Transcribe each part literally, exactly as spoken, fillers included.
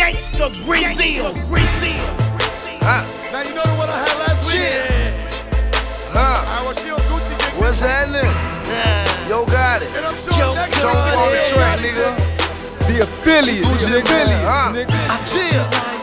Gangsta Brazil. Huh? Now you know the one I had last week? Yeah. Huh? Alright, well, she on Gucci Gang. What's happening? Yo got it. And I'm sure Yo, next show week, on the yeah, track, yeah, nigga. The affiliate, Gucci nigga. affiliate, huh? Nigga. I chill.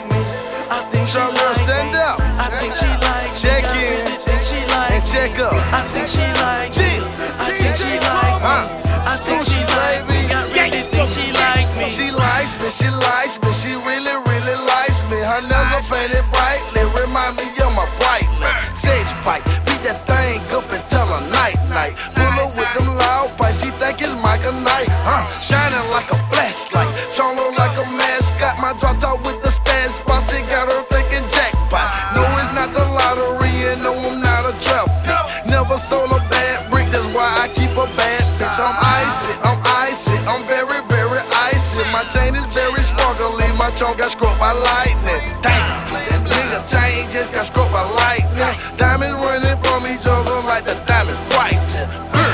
I think she Show girl, like stand me. up. I think she like me. Check I in really think she like and me. check up. I think she like me. Chill. I think she like me. Huh? I think she like me. I really think she like me. She likes me, she likes me, she really, really likes me. Her nails are painted brightly, remind me of my brightness. Sage pipe, beat that thing up until a night night. Pull her with them loud pipes, she think it's Micah Knight. Huh? Shining like a flashlight, showing like a mascot. My drop top with the stash box, it got her thinking jackpot. No, it's not the lottery, and no, I'm not a trap bitch. Never sold a bad brick, that's why I keep a bad bitch. I'm icy, I'm icy, I'm very, very icy. My chain is very sparkly, my chunk got struck by lightning. Damn, that nigga chain just got struck by lightning. Diamonds running from each other like the diamonds fighting.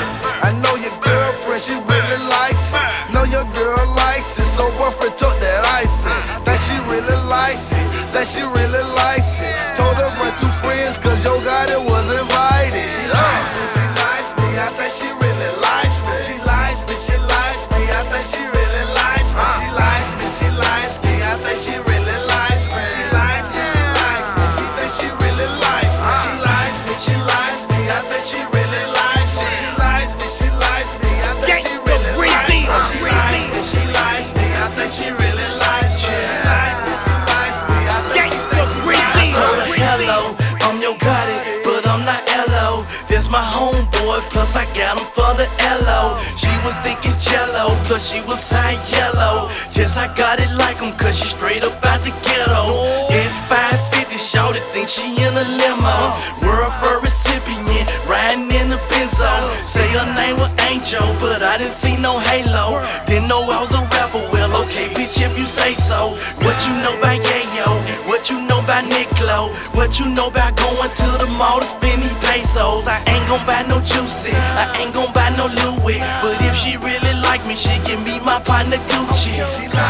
I know your girlfriend, she really likes it. Know your girl likes it, so boyfriend took that icing. Think she really likes it, think she really likes it. Told her bring two friends, cause yo got it was invited. She likes me, she likes me, I think she really likes me. She likes me, she likes me, I think she really likes me. She likes me, she likes me, I think she really likes me. She likes me, she likes me, she thinks she really likes me. She likes me, she likes me, I think she really likes me. She likes me, she likes me, I think she really likes me. She likes me, she likes me, I think she really likes me. She likes me, she likes me, I think she thinks she really likes me. I told her hello, I'm your got it, but I'm not L O. That's my homeboy, plus I got him for the L O. She was thinking jello, plus she was high yellow. Just I got it like him, cause she straight up out the ghetto. It's five fifty, shawty think she in a limo. World for recipient, riding in the Benzo. Say her name was Angel, but I didn't see no halo. Didn't know I was a rapper, well okay bitch if you say so. What you know about Yayo? What you know about Niclo? What you know about going to the mall to spend these pesos? I ain't gon' buy no juicy, I ain't gon' buy no Louis. But if she really like me, she give me my partner Gucci.